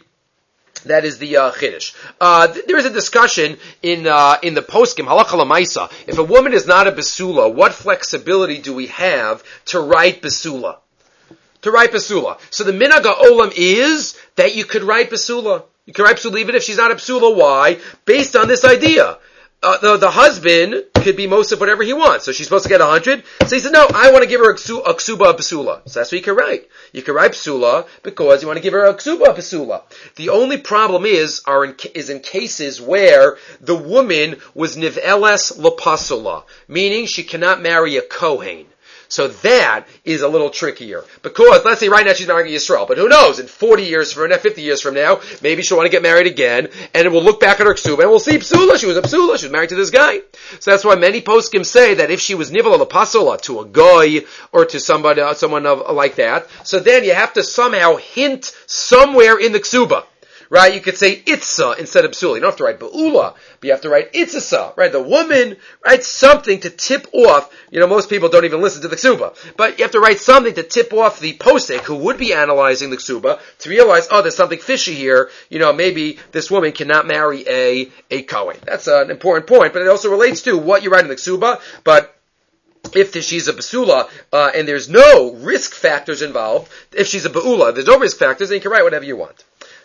chiddush. There is a discussion in the poskim halacha lemaisa. If a woman is not a basula, what flexibility do we have to write basula? So the minhag ha'olam is that you could write basula. You can write basula even if she's not a basula. Why? Based on this idea. The husband could be most of whatever he wants. So she's supposed to get 100. So he said, no, I want to give her a ksuba basula. So that's what you can write. You can write basula because you want to give her a ksuba basula. The only problem is in cases where the woman was niv'eles lapasula, meaning she cannot marry a kohen. So that is a little trickier. Because, let's say right now she's marrying Yisrael, but who knows, in 40 years from now, 50 years from now, maybe she'll want to get married again, and we'll look back at her ksuba, and we'll see psula, she was a psula, she was married to this guy. So that's why many poskim say that if she was nivala lapasula to a goy, or to someone like that, so then you have to somehow hint somewhere in the ksuba. Right? You could say itza instead of psula. You don't have to write ba'ula, but you have to write itzasa. Right? The woman writes something to tip off. Most people don't even listen to the ksuba. But you have to write something to tip off the posek who would be analyzing the ksuba to realize, there's something fishy here. Maybe this woman cannot marry a kohen. That's an important point, but it also relates to what you write in the ksuba. But if she's a basula, and there's no risk factors involved, if she's a ba'ula, there's no risk factors, then you can write whatever you want.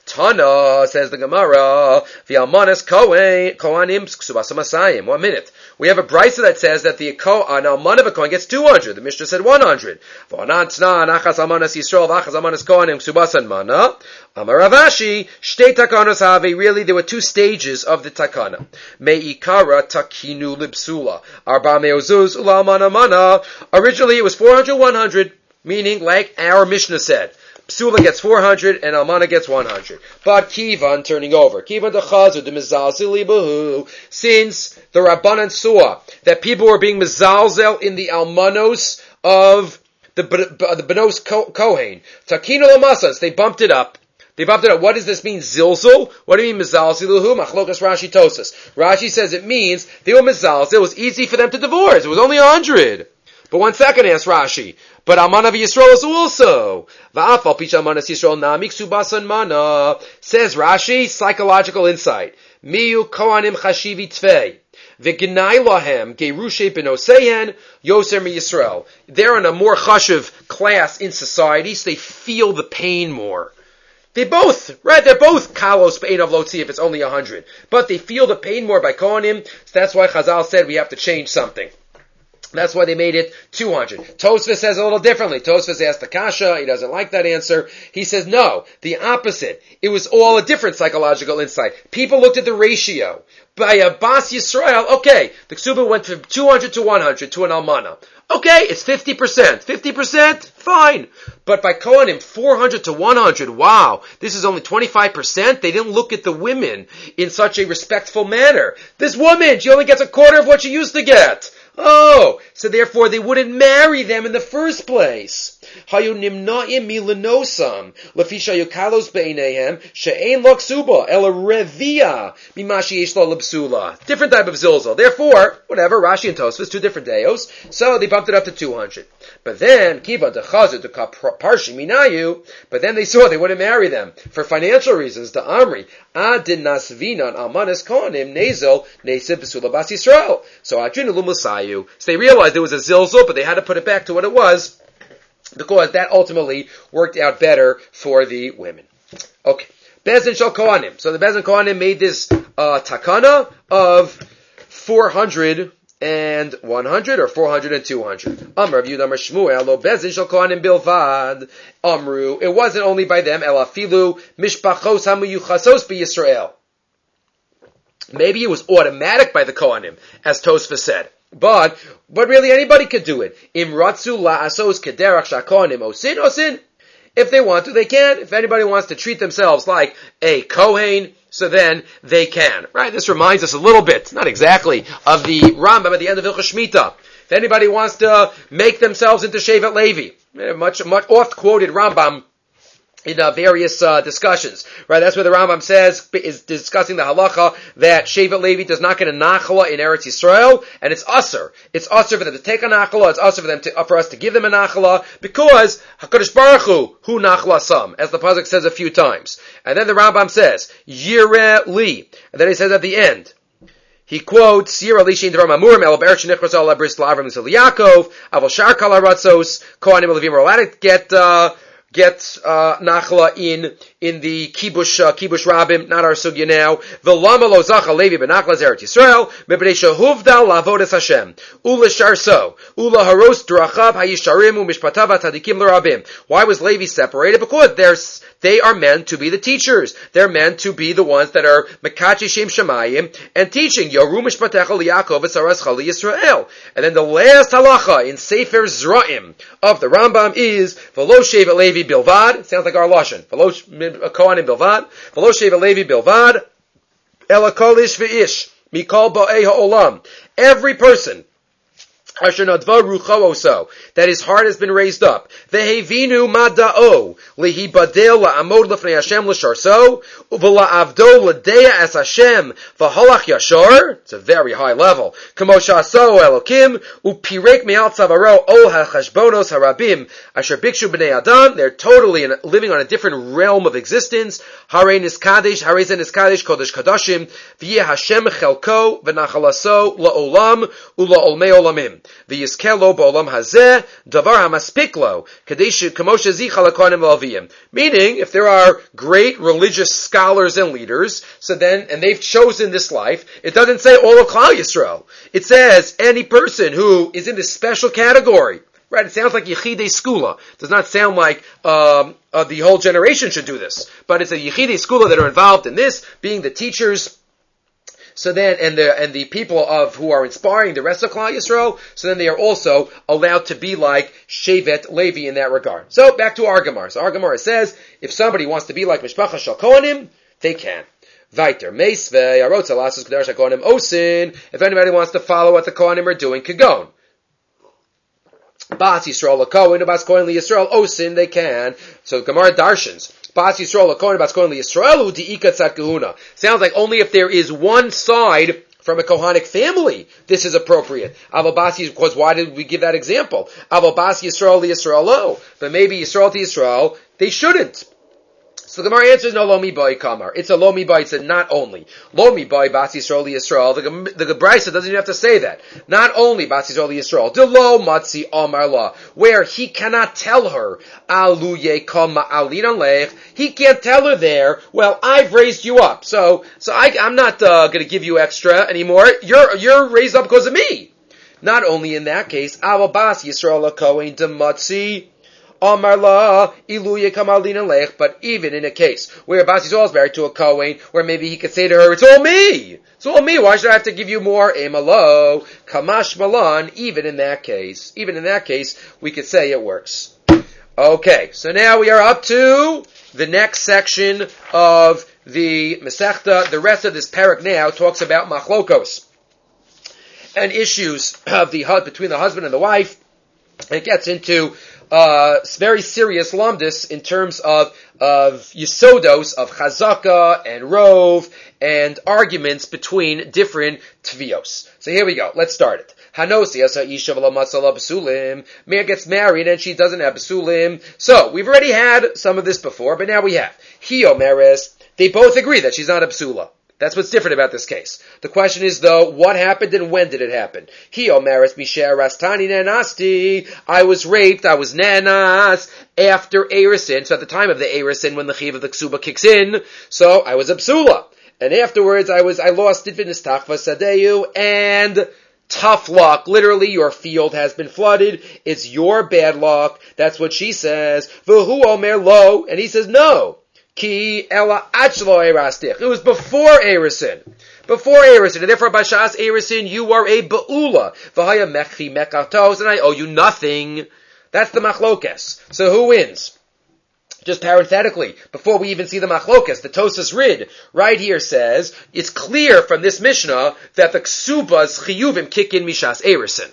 Tana, says the Gemara, v'almanas kohanim ksubasa masayim. 1 minute. We have a brisa that says that an alman of a kohen gets 200. The Mishnah said 100. V'anantna nachas almanas Yisrael v'achas almanas kohanim ksubasa mana. Amar Ravashi, shtei takanos have. Really, there were 2 stages of the takana. Me'ikara takinu libsula. Arba me'ozuz ula almana mana. Originally it was 400, 100. Meaning, like our Mishnah said, Psula gets 400 and Almana gets 100. But Kivan turning over. Kivan dechazu de mizalzel libahu. Since the Rabbanan saw that people were being mizalzel in the almanos of the benos kohen. Takino lamasas. They bumped it up. What does this mean? Zilzul? What do you mean mizalziluhu? Machlokas Rashi Tosas. Rashi says it means they were mizalzel. It was easy for them to divorce. It was only 100. But 1 second, asks Rashi. But Alman of Yisrael is also. Va'afal pish Almanas Yisrael namik subasan mana. Says Rashi, psychological insight. Miyu kohanim chashivi tvei. V'gnai lahem gerushe benosehen yoser mi Yisrael. They're in a more chashiv class in society, so they feel the pain more. They're both kalos pain of lotzi if it's only 100. But they feel the pain more by kohanim, so that's why Chazal said we have to change something. That's why they made it 200. Tosfos says a little differently. Tosfos asked the kasha. He doesn't like that answer. He says, no, the opposite. It was all a different psychological insight. People looked at the ratio. By a Bas Yisrael, okay, the ksuba went from 200 to 100 to an almana. Okay, it's 50%. 50%? Fine. But by Kohanim, 400 to 100, wow, this is only 25%. They didn't look at the women in such a respectful manner. This woman, she only gets a quarter of what she used to get. Oh, so therefore they wouldn't marry them in the first place. Hayu nimna'im milanosam lafisha yukalos beinehem she'ein lo ksuba ela revia mimashi yesh lo lebsula. Different type of zilzal. Therefore, whatever, Rashi and Tosfos, 2 different deos, so they bumped it up to 200. But then, kiva dechazu to parshi minayu, but then they saw they wouldn't marry them for financial reasons. The Amri adin nasvinan almanas kohanim nezel nesib besula bas Yisrael. So adrinu lumasayu. So they realized there was a zilzal, but they had to put it back to what it was, because that ultimately worked out better for the women. Okay. Bezin shel Kohanim. So the Bezin Kohanim made this takana of 400 and 100, or 400 and 200. Amr of Yudam Shmuel, lo Bezin shel Kohanim bilvad. Amru. It wasn't only by them. Elafilu mishpachos hamuyuchasos b'Yisrael. Maybe it was automatic by the Kohanim, as Tosfos said. But really anybody could do it. Imratzu la'asos kederach shakonim osin. If they want to, they can. If anybody wants to treat themselves like a Kohen, so then they can. Right? This reminds us a little bit, not exactly, of the Rambam at the end of Hilchos Shmita. If anybody wants to make themselves into Shevet Levi, much oft quoted Rambam in various discussions, right? That's where the Rambam says, is discussing the halacha that Shevet Levi does not get a nachala in Eretz Yisrael, and it's usher. It's usher for them to take a nachala, it's usher for us to give them a nachala, because HaKadosh Baruch Hu nachala sam, as the pasuk says a few times. And then the Rambam says, Yireh li, and then he says at the end, he quotes, Yireh li shein devar mamurim, el be'er shenichros ala bris la'avram yisrael Yaakov, aval shar kal haratzos, kohanim elevim are allowed to get nachla in the kibush rabim, not our sugya now. V'lama lo zacha levi benachla zeret Yisrael mepnei shehuvdal lavodas Hashem ula sharso ula haros drachav hayisharim umishpatav atadikim l'rabim. Why was Levi separated? Because they are meant to be the teachers. They're meant to be the ones that are mekachi shem shemayim and teaching yoru mishpatecha liYaakov v'sarascha liyisrael. And then the last halacha in Sefer Zra'im of the Rambam is v'lo shevet Levi bilvad. Sounds like our lashon. V'lo Kohanim bilvad. V'lo shevet Levi bilvad. Ela kol ish v'ish mikol ba'ei ha'olam. Every person Asher nadva rucho oso, that his heart has been raised up. Vehevinu madao lehibadel la'amod lefnei Hashem l'sharso u'v'la'avdo l'deya as Hashem v'holach yashar. It's a very high level. Kamo shaso Elokim u'pirek me'al tzavaro ol ha'chashbonos harabim asher bikshu b'nei adam. They're totally living on a different realm of existence. Harei niskadesh, harei zen niskadesh kodesh kadashim v'yeh Hashem chelko v'nachalaso la'olam u'la'olmei olamim. V'yiskelo b'olam hazeh davar hamaspiklo kadesh kamosha zicha lakonim l'alviyim. Meaning, if there are great religious scholars and leaders, so then, and they've chosen this life, it doesn't say all of Klal Yisrael. It says any person who is in this special category. Right? It sounds like Yechidei Skula. It does not sound like the whole generation should do this. But it's a Yechidei Skula that are involved in this, being the teachers. So then, and the people who are inspiring the rest of Klal Yisrael, so then they are also allowed to be like Shevet Levi in that regard. So back to our Gemara. So our Gemara says, if somebody wants to be like Mishpacha Shel Kohanim, they can. Vaiter Meisvei Arotza Lasus Kedash HaKohanim Osin. If anybody wants to follow what the Kohanim are doing, Kagon. Bas Yisrael LaKohen, Bas Kohen LiYisrael Osin, they can. So Gemara Darshans. Bas Yisrael LaKohen, Bas Kohen LiYisrael U'di'ika Tzad Kahuna. Sounds like only if there is one side from a Kohanic family, this is appropriate. Aval Bas Yisrael, because why did we give that example? Aval Bas Yisrael LiYisrael lo. But maybe Yisrael to Yisrael, they shouldn't. So the Gemara answers, no, lo mi bai kamar. It's a lo mi bai, it's a not only. Lo mi bai Bas Yisrael Yisrael. The Brisa doesn't even have to say that. Not only Bas Yisrael Yisrael. De lo matzi amar la. Where he cannot tell her, alu ye kama alin lech. He can't tell her there, well, I've raised you up. So I'm not gonna give you extra anymore. You're raised up because of me. Not only in that case, aval Bas Yisrael Kohen de matzi Amar la iluye kamalina lech, but even in a case where Bas Yisrael is married to a Kohen, where maybe he could say to her, it's all me! It's all me, why should I have to give you more? Emalo, kamash malan, even in that case, we could say it works. Okay, so now we are up to the next section of the Masechta. The rest of this parak now talks about machlokos and issues of between the husband and the wife. It gets into very serious lamdis in terms of yisodos, of chazaka and rov, and arguments between different tvios. So here we go. Let's start it. Hanosi asa isha v'lamatzala b'sulim. Mare gets married and she doesn't have b'sulim. So we've already had some of this before, but now we have. Hio meres. They both agree that she's not a b'sula. That's what's different about this case. The question is, though, what happened and when did it happen? Hi omeres misher rastani nanasti. I was raped, I was nanas, after Erisin. So at the time of the Erisin, when the chiv of the ksuba kicks in, so I was a psula. And afterwards, I lost it v'nistachva sadeyu, and tough luck. Literally, your field has been flooded. It's your bad luck. That's what she says. V'hu omer lo, and he says no. Ki ela achlo erastich. It was before Erisin. And therefore, b'shas Erisin, you are a ba'ula. V'haya mechi mekatos, and I owe you nothing. That's the machlokes. So who wins? Just parenthetically, before we even see the machlokes, the Tosas Rid right here says, it's clear from this Mishnah that the ksubas chiyuvim kick in mishas Erisin.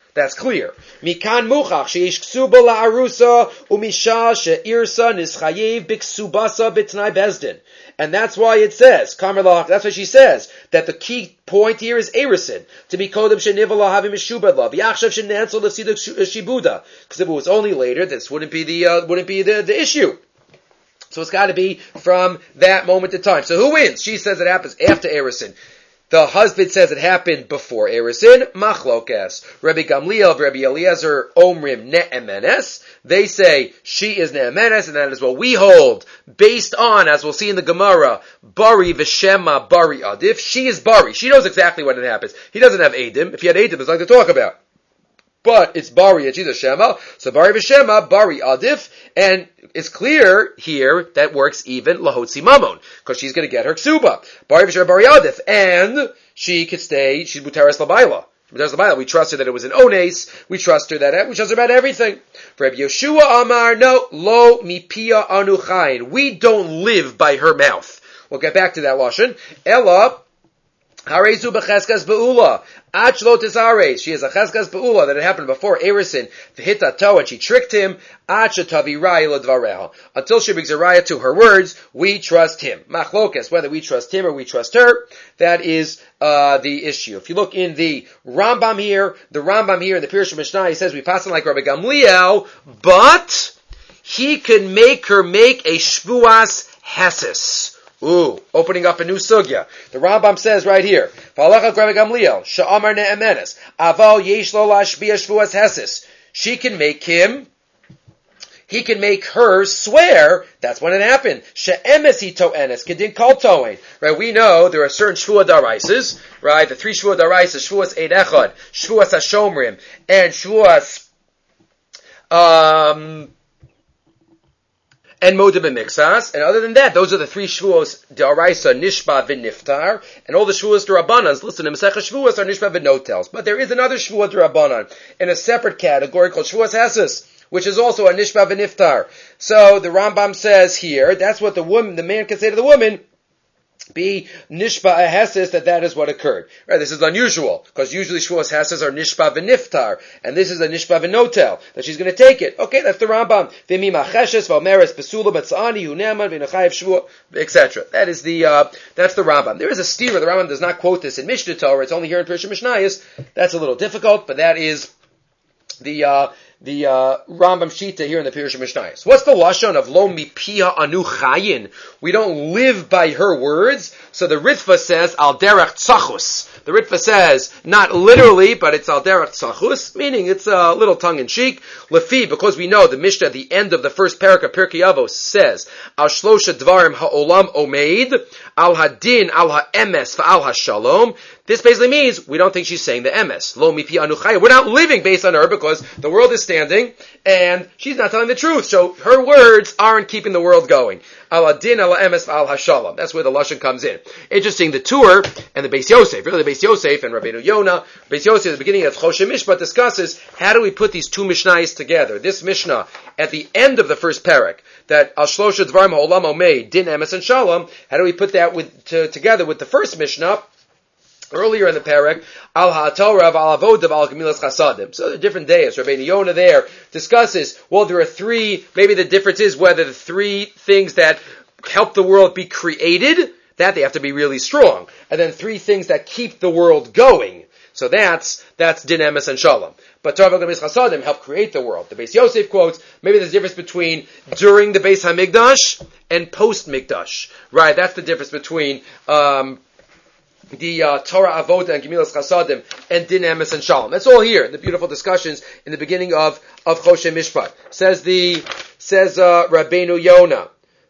That's clear. Mikan muchach sheish ksuba la'arusa umisha she'irsa nischayev biksubasa b'tnai bezdin. And that's why it says, that's why she says, that the key point here is erisin, to be kodem shenivala havim mishubad lav, yachshav shenansel l'siduk shibuda. Because if it was only later, this wouldn't be the issue. So it's got to be from that moment in time. So who wins? She says it happens after erisin. The husband says it happened before erisin. Machlokes. Rabbi Gamliel, Rabbi Eliezer, Omrim ne'emenes. They say she is ne'emenes, and that is what we hold, based on, as we'll see in the Gemara, bari v'shema bari adif. She is bari. She knows exactly when it happens. He doesn't have edim. If he had edim, there's nothing to talk about. But it's bari and she's a shema, so bari v'shema bari adif, and it's clear here that works even lahotzi mamon, because she's going to get her ksuba. Bari v'shema bari adif, and she could stay, she's mutaras labayla. We trust her that it was an ones, we trust her about everything. For Rabbi Yeshua Amar, no, lo mipia anu chayin. We don't live by her mouth. We'll get back to that lashon. Ella, harezu b'cheskas be'ula. Achlo tizares. She has a cheskas be'ula that had happened before erisin. V'hita to, and she tricked him. Acha tavirai ledvareha. Until she brings a raya to her words, we trust him. Machlokes, whether we trust him or we trust her, that is the issue. If you look in the Rambam here in the Pirush Mishnah, he says we pass on like Rabbi Gamliel, but he can make her make a shvuas hesis. Ooh, opening up a new sugya. The Rambam says right here, V'alachak Rabbi Gamliel, she'amar ne'emenes, aval yesh lo lashbiya shvuas hesis. He can make her swear, that's when it happened. She'emes hi to'enes, kedin kol to'en. Right, we know there are certain shvuah daraises, right, the three shvuah daraises, shvuas eid echad, shvuas hashomrim, and shvuas, and Moda b'mixas, and other than that, those are the three shvuos d'araisa, nishba v'niftar, and all the shvuos d'rabanan listed in Masechah Shvuos are nishba v'notels. But there is another shvuah d'rabanan in a separate category called shvuas hesis, which is also a nishba v'niftar. So the Rambam says here, that's what the man can say to the woman, be nishba a hesis, that is what occurred. Right, this is unusual, because usually shvuas hesis are nishba v'niftar, and this is a nishba v'notel, that she's going to take it. Okay, that's the Rambam. V'mi macheshes v'omeres besula b'tzani huneman v'nechayev shvuah, etc. That's the Rambam. There is a stira. The Rambam does not quote this in Mishnah Torah. It's only here in Pirush Mishnayos. That's a little difficult, but that is the Rambam Shita here in the Pirush Mishnayos. What's the lashon of lo mipia anu chayin? We don't live by her words. So the Ritva says al derech tzachus. The Ritva says not literally, but it's al derech tzachus, meaning it's a little tongue in cheek. Lefi, because we know the Mishnah at the end of the first parak of Pirkei Avos says al shlosha dvarim ha'olam omeid al hadin al ha'emes va'al ha'shalom. This basically means we don't think she's saying the emes. Lo mipi anu chaya. We're not living based on her because the world is standing and she's not telling the truth. So her words aren't keeping the world going. Ala din ala emes al hashalom. That's where the lashon comes in. Interesting, the Tur and the Beis Yosef, really the Beis Yosef and Rabbeinu Yonah. Beis Yosef at the beginning of Choshen Mishpat discusses how do we put these two Mishnayos together. This Mishnah at the end of the first parak, that al shlosha dvarim ha'olam omei din emes and shalom. How do we put that together with the first Mishnah? Earlier in the parak, al ha'torah al avodav al gemilas chasadim. So the different days, Rabbeinu Yonah there discusses, well, there are three, maybe the difference is whether the three things that help the world be created, that they have to be really strong. And then three things that keep the world going. So that's din emes and shalom. But Torah al gemilas chasadim help create the world. The Beis Yosef quotes, maybe there's a difference between during the Beis HaMikdash and post-Mikdash. Right, that's the difference between, the Torah Avoda and Gemilas Chasadim and Din Emes and Shalom. That's all here in the beautiful discussions in the beginning of Choshen Mishpat. Says Rabbeinu Yonah.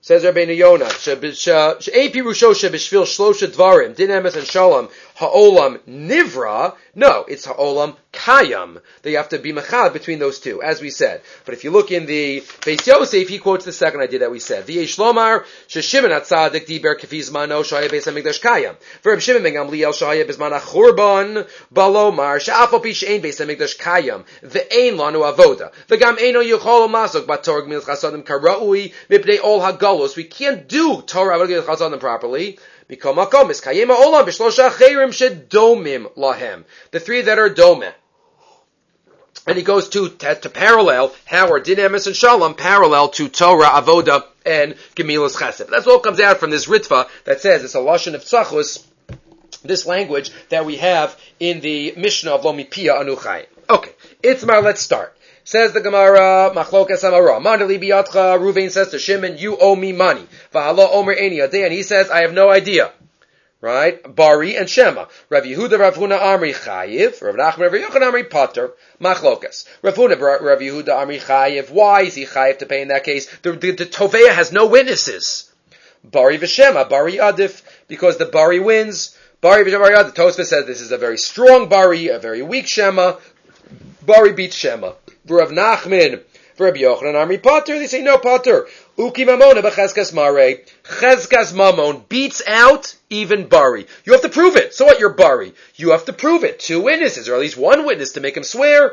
She'ei pirusho shebishvil shlosha dvarim din emes and shalom ha'olam nivra. No, it's ha'olam kayam. That you have to be mechad between those two, as we said. But if you look in the Beis Yosef, he quotes the second idea that we said. V'yesh lomar sheshimon hatzadik diber kefi zmano shaya beis hamikdash kayam. V'reb Shimon ben Gamliel shaya bizman hachurban balomar she'afal pi she'ein beis hamikdash kayam ve'ein lanu avoda v'gam eino yuchol masok batorg gemilas chasadim karaui mipnei ol hagalus. We can't do Torah gemilas chasadim properly. The three that are domeh. And he goes to parallel how are Din Emes and Shalom parallel to Torah, Avoda, and Gemilas Chesed. That's all comes out from this Ritva that says it's a Lashon of Tzachus, this language that we have in the Mishnah of Lo Mipia Anuchai. Okay, Itzmar, let's start. Says the Gemara, Machlokas Amara, Mandali Biyatcha, Ruvain says to Shimon, you owe me money. V'hala Omer Eni Adeh, and he says, I have no idea. Right? Bari and Shema. Rav Yehuda, Rav Huna, Amri Chayiv. Rav Nachman, Rav Yochanan, Amri Pater. Machlokas. Rav Huna, Rav Yehuda, Amri Chayiv. Why is he Chayiv to pay in that case? The Toveya has no witnesses. Bari v'Shema, Bari Adif, because the Bari wins. Bari v'Shema, Bari Adif. Tosfos says this is a very strong Bari, a very weak Shema. Bari beats Shema. Rav Nachman, Rav Yochanan, Amri Pater. They say no Pater. Uki Mamona b'Chezkas Mare. Chezkas Mamon beats out even Bari. You have to prove it. So what, you're Bari? You have to prove it. 2 witnesses, or at least 1 witness to make him swear.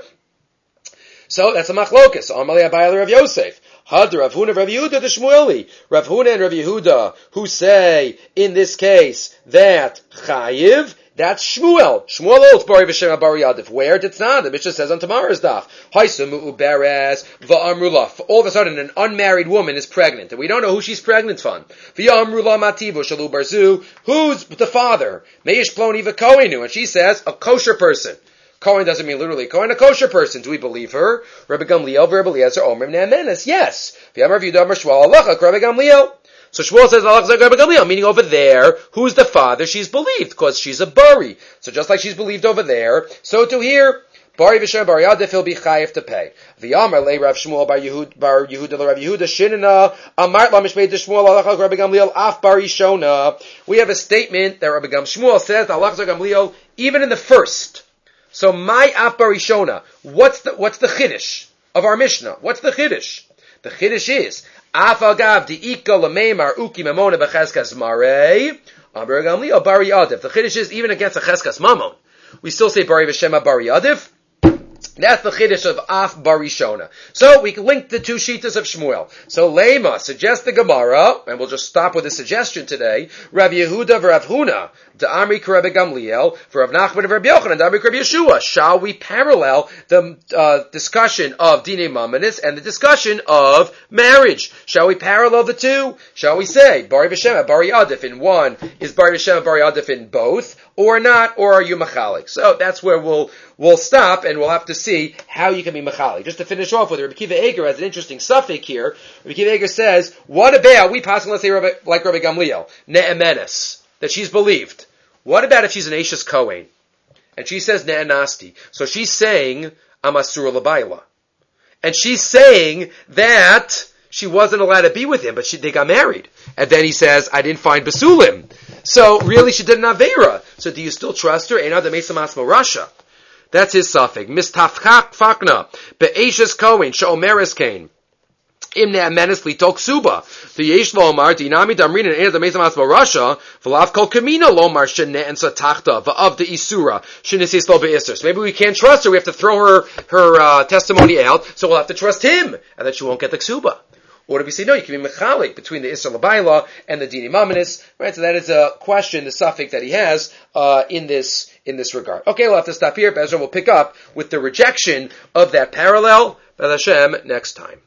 So that's a machlokas. Amalei Abayel Rav Yosef. Had Rav Huna, Rav Yehuda, the Shmueli. Rav Huna and Rav Yehuda, who say, in this case, that Chayiv, that's Shmuel. Shmuel holds Bari v'Shema Bari Adif. Where? It's not. The Mishnah says on tomorrow's daf. Haisum u'beres v'amrula. All of a sudden, an unmarried woman is pregnant, and we don't know who she's pregnant from. V'amrula mativo shalu barzu. Who's the father? Meish ploni v'koinu. And she says, a kosher person. Kohen doesn't mean literally Kohen, a kosher person. Do we believe her? Rabbi Gamliel, Rabbi Eliezer, Omer, Ne'emenes. Yes. V'yamar v'yudam Shmuel alacha, Rabbi Gamliel. So Shmuel says, Rabbi Gamliel, meaning over there, who's the father? She's believed, because she's a Bari. So just like she's believed over there, so to here, Bari v'Shem Bari Adif, he'll be chayiv to pay. V'yamar le Rav Shmuel bar Yehuda le Rav Yehuda, Shinana, Amart la mishmei de Shmuel, alachak Rabbi Gamliel, af Bari Shona. We have a statement that Rabbi Shmuel says, alachak Gamliel, even in the first. So my af Bari Shona, what's the chiddush of our Mishnah? What's the chiddush? The chiddush is, Af agav di'ika l'meimar uki mamona b'cheskas marei, Amar Gamliel Bari Adif. The chiddush is, even against a cheskas mamon, we still say Bari v'Shema Bari Adif. That's the chiddush of Af Bari Shona. So we can link the 2 shitas of Shmuel. So Lema suggests the Gemara, and we'll just stop with a suggestion today. Rav Yehuda v'Rav Huna, Da'amri Rabbi Gamliel, v'Rav Nachman v'Rav Yochanan, Da'amri Rabbi Yeshua. Shall we parallel the discussion of Dinei Mamanis and the discussion of marriage? Shall we parallel the 2? Shall we say Bari v'Shema Bari Adif in one is Bari v'Shema Bari Adif in both, or not? Or are you machalik? So that's where we'll stop, and we'll have to see how you can be machalik. Just to finish off with, Rabbi Kiva Eger has an interesting suffix here. Rabbi Kiva Eger says, what about, we possibly let's say like Rabbi Gamliel, Ne'emenes, that she's believed. What about if she's an Ashes Kohen? And she says Ne'enasti. So she's saying, I'm Asura L'Baila. And she's saying that she wasn't allowed to be with him, but they got married. And then he says, I didn't find Basulim. So really she did an Aveira. So do you still trust her? Eina de Mesa Masmo Rasha. That's his suffix. Mistafchak fakna. Be'eshes Kohen. She'omeres Kain. Imne amenes litok suba. V'yesh lomar. Dinami damrin and eina de Mesa Masmo Rasha. V'lav kol kamina lomar. Shene and satachta. V'av de isura. Shenesis lo be'isr. So maybe we can't trust her. We have to throw her testimony out. So we'll have to trust him. And that she won't get the ksuba. Or do we say, no, you can be mechalik between the Isra L'Baila and the Dini Mamanis, right? So that is a question, the suffix that he has, in this regard. Okay, we'll have to stop here. Bezra will pick up with the rejection of that parallel, B'ez Hashem, next time.